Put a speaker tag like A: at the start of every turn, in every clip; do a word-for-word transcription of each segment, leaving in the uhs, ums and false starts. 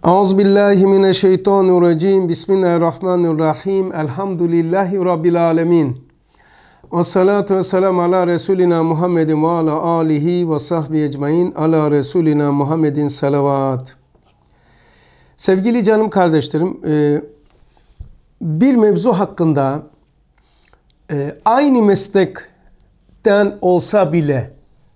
A: Euzubillahimineşşeytanirracim. Bismillahirrahmanirrahim. Elhamdülillahi Rabbil alemin. Ve salatu ve selamu ala Resulina Muhammedin ve ala alihi ve sahbihi ecmain. Ala Resulina Muhammedin salavat. Sevgili canım kardeşlerim, bir mevzu hakkında aynı meslekten olsa bile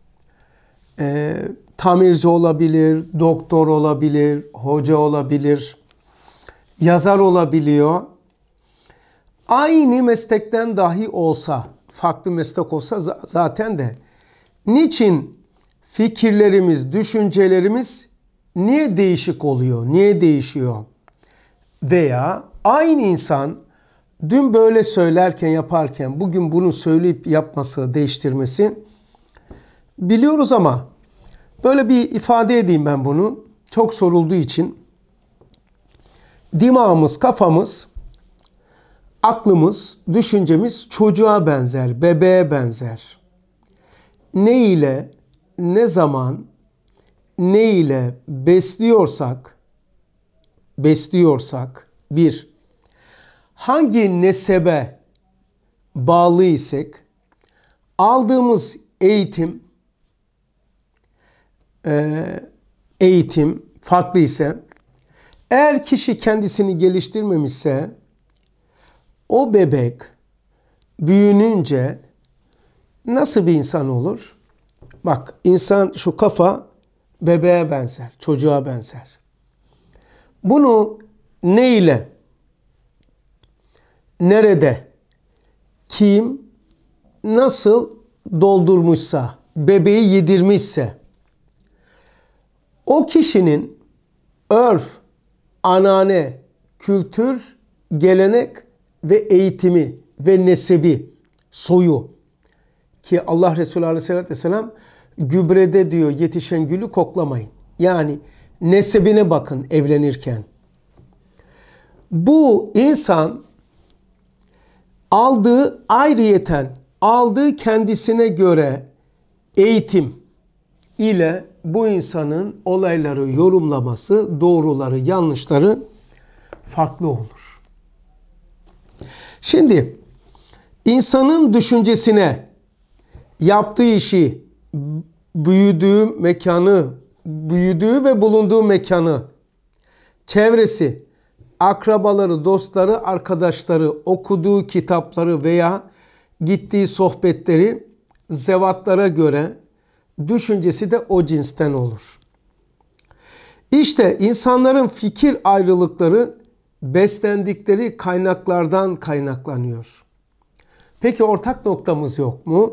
A: tamirci olabilir, doktor olabilir, hoca olabilir, yazar olabiliyor. Aynı meslekten dahi olsa, farklı meslek olsa zaten de niçin fikirlerimiz, düşüncelerimiz niye değişik oluyor, niye değişiyor? Veya aynı insan dün böyle söylerken, yaparken bugün bunu söyleyip yapması, değiştirmesi biliyoruz ama böyle bir ifade edeyim ben bunu. Çok sorulduğu için. Dimağımız, kafamız, aklımız, düşüncemiz çocuğa benzer, bebeğe benzer. Ne ile, ne zaman, ne ile besliyorsak, besliyorsak, bir, hangi nesebe bağlıysak, aldığımız eğitim, eğitim farklı ise, eğer kişi kendisini geliştirmemişse, o bebek büyününce nasıl bir insan olur? Bak, insan, şu kafa bebeğe benzer, çocuğa benzer. Bunu ne ile, nerede, kim, nasıl doldurmuşsa, bebeği yedirmişse, o kişinin örf, anane, kültür, gelenek ve eğitimi ve nesebi, soyu, ki Allah Resulü Aleyhisselatü Vesselam gübrede diyor yetişen gülü koklamayın. Yani nesebine bakın evlenirken. Bu insan aldığı ayrıyeten, aldığı kendisine göre eğitim ile bu insanın olayları yorumlaması, doğruları, yanlışları farklı olur. Şimdi insanın düşüncesine, yaptığı işi, büyüdüğü mekanı, büyüdüğü ve bulunduğu mekanı, çevresi, akrabaları, dostları, arkadaşları, okuduğu kitapları veya gittiği sohbetleri, zevatlara göre düşüncesi de o cinsten olur. İşte insanların fikir ayrılıkları beslendikleri kaynaklardan kaynaklanıyor. Peki ortak noktamız yok mu?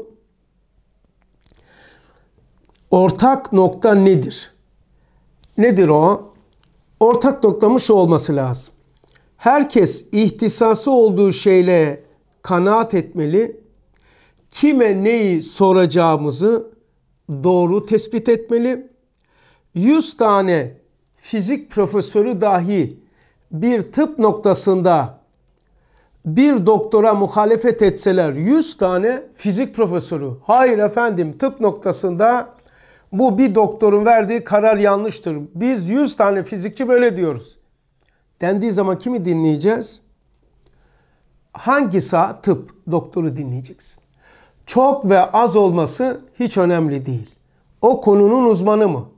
A: Ortak nokta nedir? Nedir o? Ortak noktamız şu olması lazım. Herkes ihtisası olduğu şeyle kanaat etmeli. Kime neyi soracağımızı doğru tespit etmeli. yüz tane fizik profesörü dahi bir tıp noktasında bir doktora muhalefet etseler, yüz tane fizik profesörü, hayır efendim tıp noktasında bu bir doktorun verdiği karar yanlıştır, biz yüz tane fizikçi böyle diyoruz dendiği zaman kimi dinleyeceğiz? Hangisi tıp doktoru dinleyeceksin. Çok ve az olması hiç önemli değil. O konunun uzmanı mı?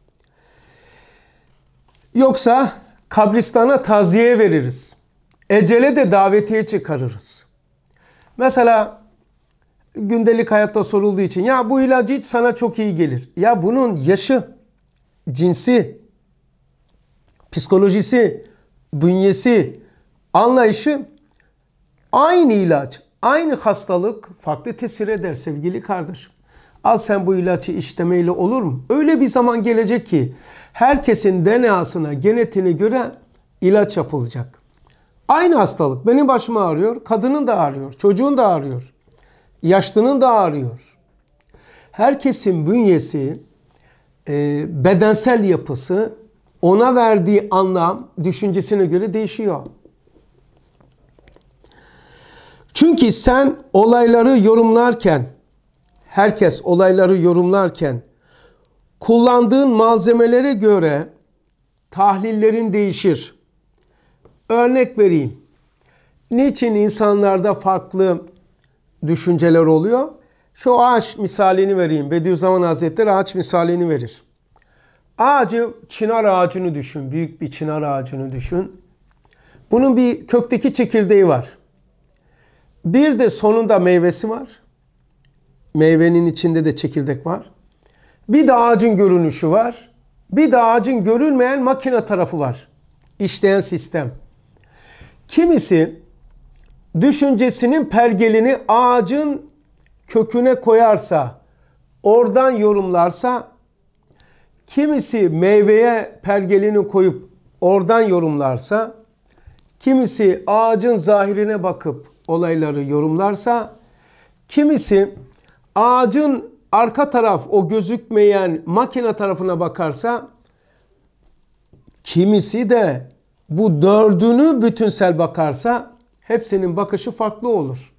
A: Yoksa kabristana taziye veririz. Ecele de davetiye çıkarırız. Mesela gündelik hayatta sorulduğu için ya bu ilacı iç sana çok iyi gelir. Ya bunun yaşı, cinsi, psikolojisi, bünyesi, anlayışı aynı ilaç. Aynı hastalık farklı tesir eder sevgili kardeşim. Al sen bu ilacı iç demeyle olur mu? Öyle bir zaman gelecek ki herkesin D N A'sına, genetiğine göre ilaç yapılacak. Aynı hastalık benim başıma ağrıyor, kadının da ağrıyor, çocuğun da ağrıyor, yaşlının da ağrıyor. Herkesin bünyesi, bedensel yapısı, ona verdiği anlam düşüncesine göre değişiyor. Çünkü sen olayları yorumlarken, herkes olayları yorumlarken kullandığın malzemelere göre tahlillerin değişir. Örnek vereyim. Niçin insanlarda farklı düşünceler oluyor? Şu ağaç misalini vereyim. Bediüzzaman Hazretleri ağaç misalini verir. Ağacı, çınar ağacını düşün. Büyük bir çınar ağacını düşün. Bunun bir kökteki çekirdeği var. Bir de sonunda meyvesi var. Meyvenin içinde de çekirdek var. Bir de ağacın görünüşü var. Bir de ağacın görünmeyen makine tarafı var. İşleyen sistem. Kimisi düşüncesinin pergelini ağacın köküne koyarsa, oradan yorumlarsa, kimisi meyveye pergelini koyup oradan yorumlarsa, kimisi ağacın zahirine bakıp olayları yorumlarsa, kimisi ağacın arka taraf, o gözükmeyen makine tarafına bakarsa, kimisi de bu dördünü bütünsel bakarsa, hepsinin bakışı farklı olur.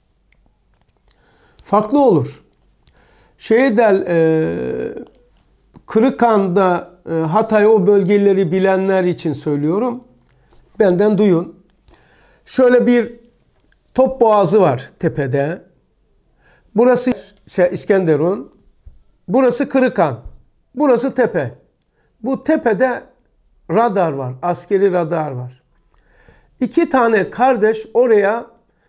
A: Farklı olur. Şey der, e, Kırıkhan'da e, Hatay o bölgeleri bilenler için söylüyorum. Benden duyun. Şöyle bir top boğazı var tepede. Burası İskenderun. Burası Kırıkhan. Burası tepe. Bu tepede radar var. Askeri radar var. İki tane kardeş oraya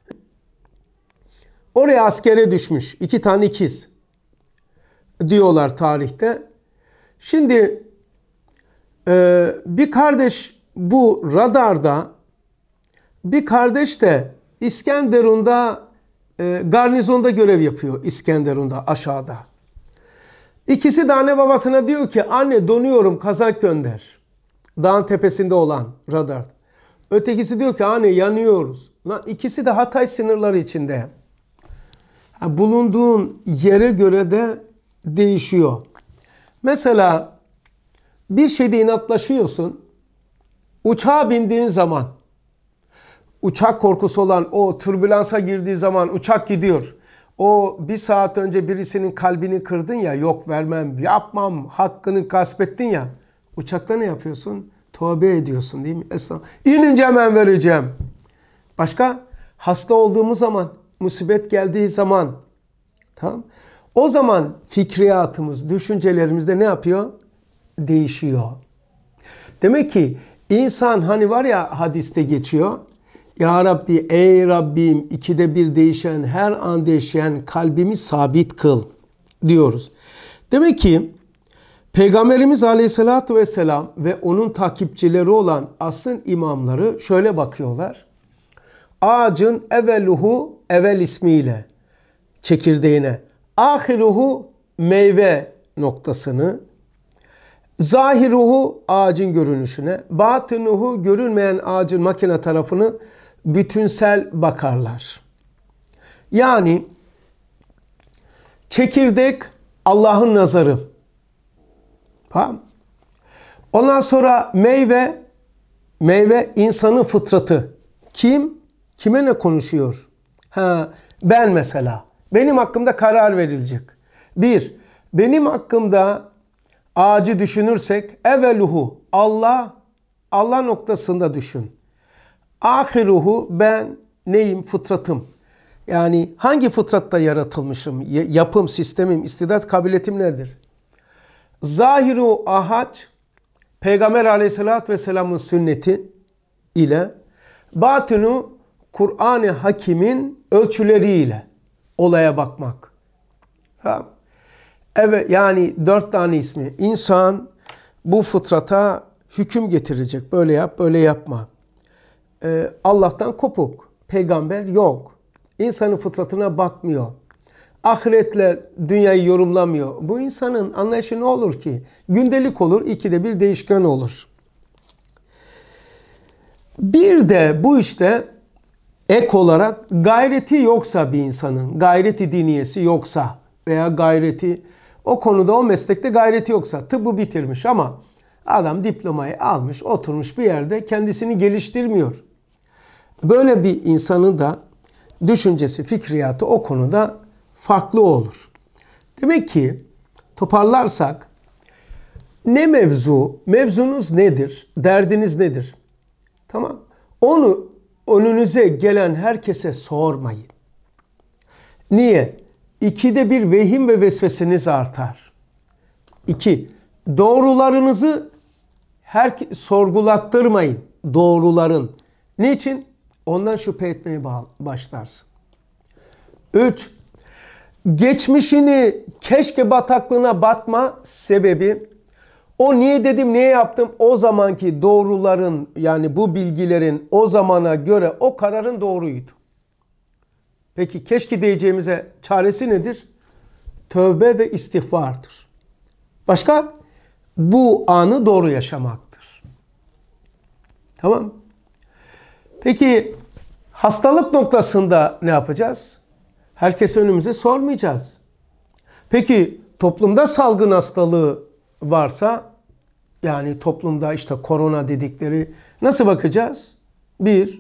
A: oraya askere düşmüş. İki tane ikiz diyorlar tarihte. Şimdi e, bir kardeş bu radarda, bir kardeş de İskenderun'da e, garnizonda görev yapıyor. İskenderun'da aşağıda. İkisi de anne babasına diyor ki anne donuyorum kazak gönder. Dağın tepesinde olan radar. Ötekisi diyor ki anne yanıyoruz. Lan ikisi de Hatay sınırları içinde. Ha, bulunduğun yere göre de değişiyor. Mesela bir şeyde inatlaşıyorsun. Uçağa bindiğin zaman, uçak korkusu olan o türbülansa girdiği zaman uçak gidiyor. O bir saat önce birisinin kalbini kırdın ya, yok vermem, yapmam, hakkını gasp ettin ya. Uçakta ne yapıyorsun? Tövbe ediyorsun değil mi? Estağfurullah. İnince hemen vereceğim. Başka? Hasta olduğumuz zaman, musibet geldiği zaman, tamam? O zaman fikriyatımız, düşüncelerimizde ne yapıyor? Değişiyor. Demek ki insan hani var ya hadiste geçiyor. Ya Rabbi, ey Rabbim ikide bir değişen, her an değişen kalbimi sabit kıl diyoruz. Demek ki Peygamberimiz Aleyhisselatü Vesselam ve onun takipçileri olan asrın imamları şöyle bakıyorlar. Ağacın eveluhu evel ismiyle çekirdeğine, ahiruhu meyve noktasını, zahiruhu ağacın görünüşüne, batinuhu görünmeyen ağacın makine tarafını bütünsel bakarlar. Yani çekirdek Allah'ın nazarı. Tamam. Ondan sonra meyve, meyve insanın fıtratı. Kim? Kime ne konuşuyor? Ha, ben mesela. Benim hakkımda karar verilecek. Bir, benim hakkımda ağacı düşünürsek eveluhu Allah, Allah noktasında düşün. Ahiruhu ben neyim? Fıtratım. Yani hangi fıtratta yaratılmışım? Yapım, sistemim, istidat, kabiliyetim nedir? Zahiru ahac, Peygamber Aleyhisselatü Vesselam'ın sünneti ile, batinu Kur'an-ı Hakim'in ölçüleriyle olaya bakmak. Tamam. Evet, yani dört tane ismi. İnsan bu fıtrata hüküm getirecek. Böyle yap, böyle yapma. Ee, Allah'tan kopuk. Peygamber yok. İnsanın fıtratına bakmıyor. Ahiretle dünyayı yorumlamıyor. Bu insanın anlayışı ne olur ki? Gündelik olur, ikide bir değişken olur. Bir de bu işte ek olarak gayreti yoksa bir insanın, gayreti diniyesi yoksa veya gayreti o konuda o meslekte gayreti yoksa, tıbbı bitirmiş ama adam diplomayı almış, oturmuş bir yerde kendisini geliştirmiyor. Böyle bir insanın da düşüncesi, fikriyatı o konuda farklı olur. Demek ki toparlarsak Ne mevzu? Mevzunuz nedir? Derdiniz nedir? Tamam. Onu önünüze gelen herkese sormayın. Niye? İkide bir vehim ve vesveseniz artar. İki, doğrularınızı her sorgulattırmayın. Doğruların. Niçin? Ondan şüphe etmeye başlarsın. Üç, geçmişini keşke bataklığına batma sebebi, o niye dedim, niye yaptım, o zamanki doğruların, yani bu bilgilerin o zamana göre o kararın doğruydu. Peki keşke diyeceğimize çaresi nedir? Tövbe ve istiğfardır. Başka? Bu anı doğru yaşamaktır. Tamam. Peki hastalık noktasında ne yapacağız? Herkes önümüze sormayacağız. Peki toplumda salgın hastalığı varsa, yani toplumda işte korona dedikleri, nasıl bakacağız? Bir,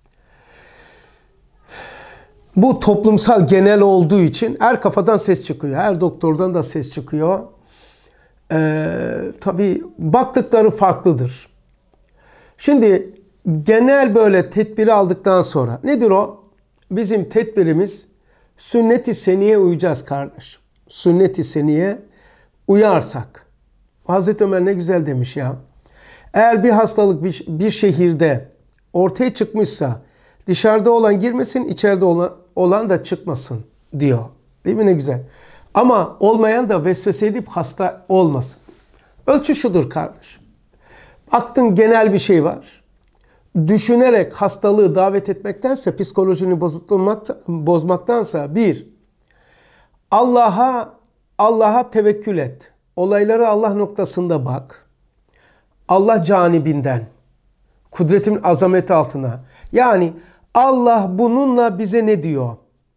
A: bu toplumsal genel olduğu için her kafadan ses çıkıyor. Her doktordan da ses çıkıyor. Ee, tabii baktıkları farklıdır. Şimdi genel böyle tedbiri aldıktan sonra nedir o? Bizim tedbirimiz sünnet-i seniye uyacağız kardeşim. Sünnet-i seniye uyarsak. Hazreti Ömer ne güzel demiş ya. Eğer bir hastalık bir, bir şehirde ortaya çıkmışsa dışarıda olan girmesin, içeride olan, olan da çıkmasın diyor. Değil mi, ne güzel. Ama olmayan da vesvese edip hasta olmasın. Ölçü şudur kardeşim. Baktın genel bir şey var. Düşünerek hastalığı davet etmektense, psikolojini bozmaktansa bir, Allah'a Allah'a tevekkül et. Olaylara Allah noktasında bak. Allah canibinden, kudretin azameti altına. Yani Allah bununla bize ne diyor?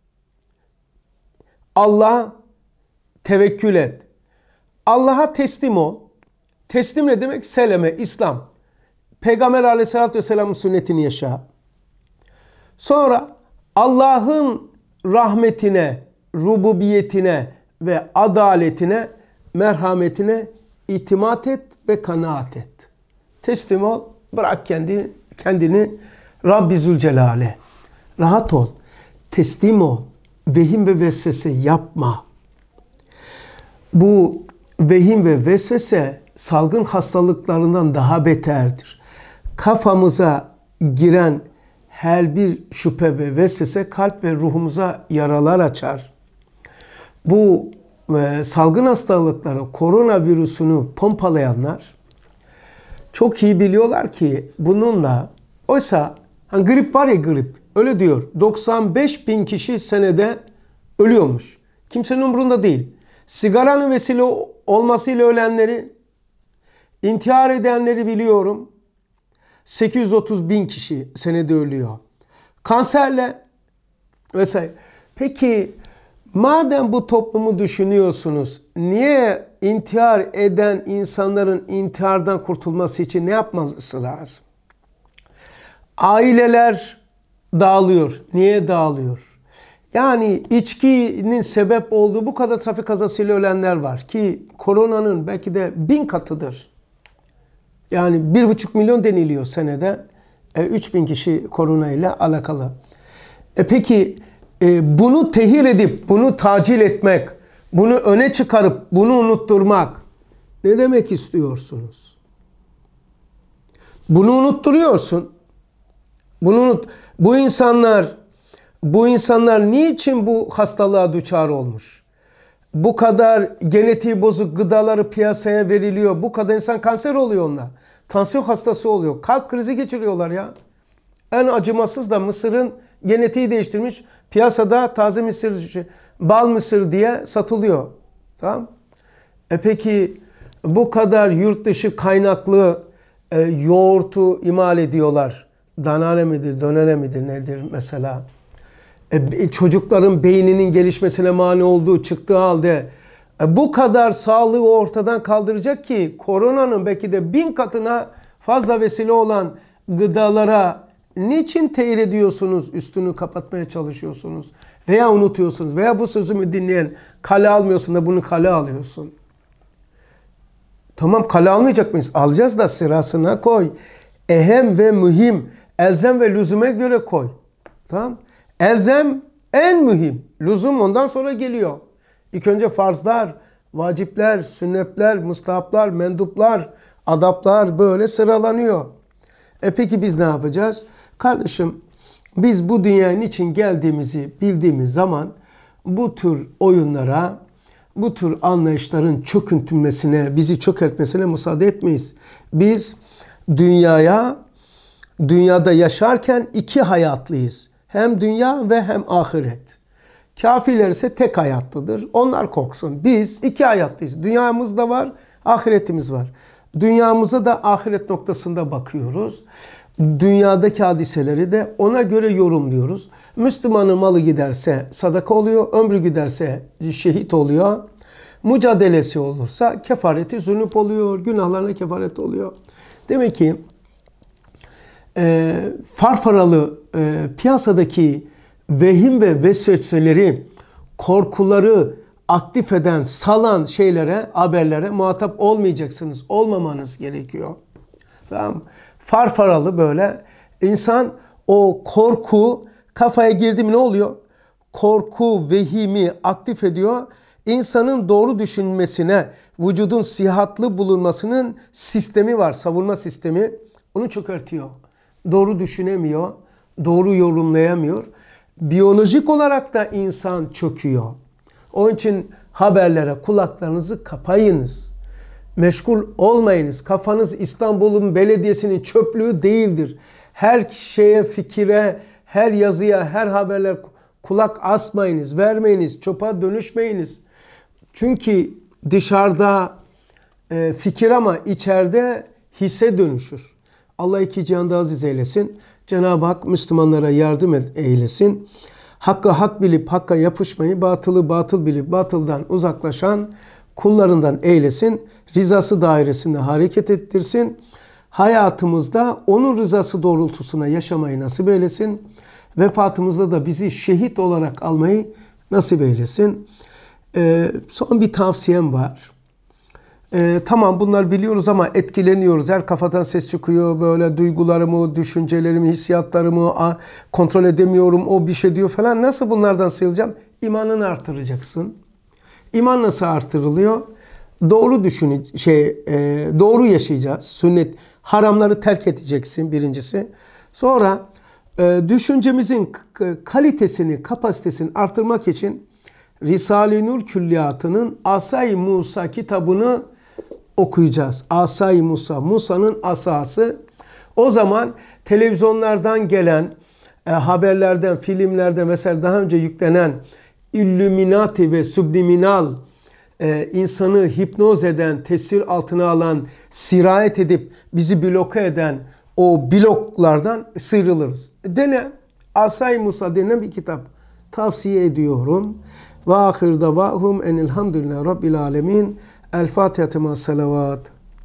A: Allah'a tevekkül et. Allah'a teslim ol. Teslim ne demek? Seleme, İslam. Peygamber Aleyhisselatü Vesselam'ın sünnetini yaşa. Sonra Allah'ın rahmetine, rububiyetine ve adaletine, merhametine itimat et ve kanaat et. Teslim ol, bırak kendini, kendini Rabbi Zülcelal'e. Rahat ol, teslim ol, vehim ve vesvese yapma. Bu vehim ve vesvese salgın hastalıklarından daha beterdir. Kafamıza giren her bir şüphe ve vesvese kalp ve ruhumuza yaralar açar. Bu e, salgın hastalıkları, koronavirüsünü pompalayanlar çok iyi biliyorlar ki bununla, oysa hani grip var ya, grip öyle diyor, doksan beş bin kişi senede ölüyormuş. Kimsenin umurunda değil. Sigaranın vesile olmasıyla ölenleri, intihar edenleri biliyorum. sekiz yüz otuz bin kişi senede ölüyor. Kanserle vesaire. Peki madem bu toplumu düşünüyorsunuz, niye intihar eden insanların intihardan kurtulması için ne yapması lazım? Aileler dağılıyor. Niye dağılıyor? Yani içkinin sebep olduğu bu kadar trafik kazasıyla ölenler var ki koronanın belki de bin katıdır. Yani bir buçuk milyon deniliyor senede. E, üç bin kişi korona ile alakalı. E peki e, bunu tehir edip, bunu tacil etmek, bunu öne çıkarıp, bunu unutturmak ne demek istiyorsunuz? Bunu unutturuyorsun. Bunu unut. Bu insanlar, bu insanlar niçin bu hastalığa düçar olmuş? Bu kadar genetiği bozuk gıdaları piyasaya veriliyor. Bu kadar insan kanser oluyor onunla. Tansiyon hastası oluyor. Kalp krizi geçiriyorlar ya. En acımasız da Mısır'ın genetiği değiştirmiş. Piyasada taze mısır, bal mısır diye satılıyor. Tamam. E peki bu kadar yurt dışı kaynaklı e, yoğurtu imal ediyorlar. Danane midir, dönene midir, nedir mesela? E, çocukların beyninin gelişmesine mani olduğu çıktığı halde e, bu kadar sağlığı ortadan kaldıracak ki koronanın belki de bin katına fazla vesile olan gıdalara niçin tehir ediyorsunuz, üstünü kapatmaya çalışıyorsunuz veya unutuyorsunuz veya bu sözümü dinleyen kale almıyorsun da bunu kale alıyorsun. Tamam, kale almayacak mıyız? Alacağız da sırasına koy. Ehem ve mühim, elzem ve lüzume göre koy. Tamam. Elzem en mühim. Lüzum ondan sonra geliyor. İlk önce farzlar, vacipler, sünnetler, mustahaplar, menduplar, adaplar böyle sıralanıyor. E peki biz ne yapacağız? Kardeşim, biz bu dünyanın için geldiğimizi bildiğimiz zaman bu tür oyunlara, bu tür anlayışların çöküntülmesine, bizi çökertmesine müsaade etmeyiz. Biz dünyaya, dünyada yaşarken iki hayatlıyız. Hem dünya ve hem ahiret. Kafirler ise tek hayatlıdır. Onlar korksun. Biz iki hayatlıyız. Dünyamız da var, ahiretimiz var. Dünyamıza da ahiret noktasında bakıyoruz. Dünyadaki hadiseleri de ona göre yorumluyoruz. Müslümanın malı giderse sadaka oluyor, ömrü giderse şehit oluyor. Mücadelesi olursa kefareti zünüp oluyor, günahlarına kefaret oluyor. Demek ki e, farfaralı e, piyasadaki vehim ve vesveseleri, korkuları aktif eden, salan şeylere, haberlere muhatap olmayacaksınız. Olmamanız gerekiyor. Tamam. Farfaralı böyle insan o korku kafaya girdi mi ne oluyor? Korku, vehimi aktif ediyor. İnsanın doğru düşünmesine, vücudun sıhhatli bulunmasının sistemi var, savunma sistemi. Onu çökertiyor. Doğru düşünemiyor, doğru yorumlayamıyor. Biyolojik olarak da insan çöküyor. Onun için haberlere kulaklarınızı kapayınız. Meşgul olmayınız. Kafanız İstanbul'un belediyesinin çöplüğü değildir. Her şeye, fikire, her yazıya, her haberle kulak asmayınız, vermeyiniz, çöpe dönüşmeyiniz. Çünkü dışarıda e, fikir ama içeride hisse dönüşür. Allah iki cihanda aziz eylesin. Cenab-ı Hak Müslümanlara yardım eylesin. Hakka hak bilip hakka yapışmayı, batılı batıl bilip batıldan uzaklaşan kullarından eylesin. Rızası dairesinde hareket ettirsin. Hayatımızda onun rızası doğrultusuna yaşamayı nasip eylesin. Vefatımızda da bizi şehit olarak almayı nasip eylesin. Ee, son bir tavsiyem var. Ee, tamam bunlar biliyoruz ama etkileniyoruz. Her kafadan ses çıkıyor. Böyle duygularımı, düşüncelerimi, hissiyatlarımı a, kontrol edemiyorum. O bir şey diyor falan. Nasıl bunlardan sıyrılacağım? İmanını artıracaksın. İman nasıl artırılıyor? Doğru düşün, şey, e, doğru yaşayacağız. Sünnet, haramları terk edeceksin birincisi. Sonra e, düşüncemizin kalitesini, kapasitesini artırmak için Risale-i Nur Külliyatı'nın Asay-ı Musa kitabını okuyacağız. Asay-ı Musa, Musa'nın asası. O zaman televizyonlardan gelen e, haberlerden, filmlerden mesela daha önce yüklenen Illuminati ve subliminal e, insanı hipnoz eden, tesir altına alan, sirayet edip bizi bloke eden o bloklardan sıyrılırız. Dene. Asay-ı Musa denen bir kitap. Tavsiye ediyorum. Ve ahir davahum enilhamdülillahi rabbil alemin. El Fatiha ma salavat.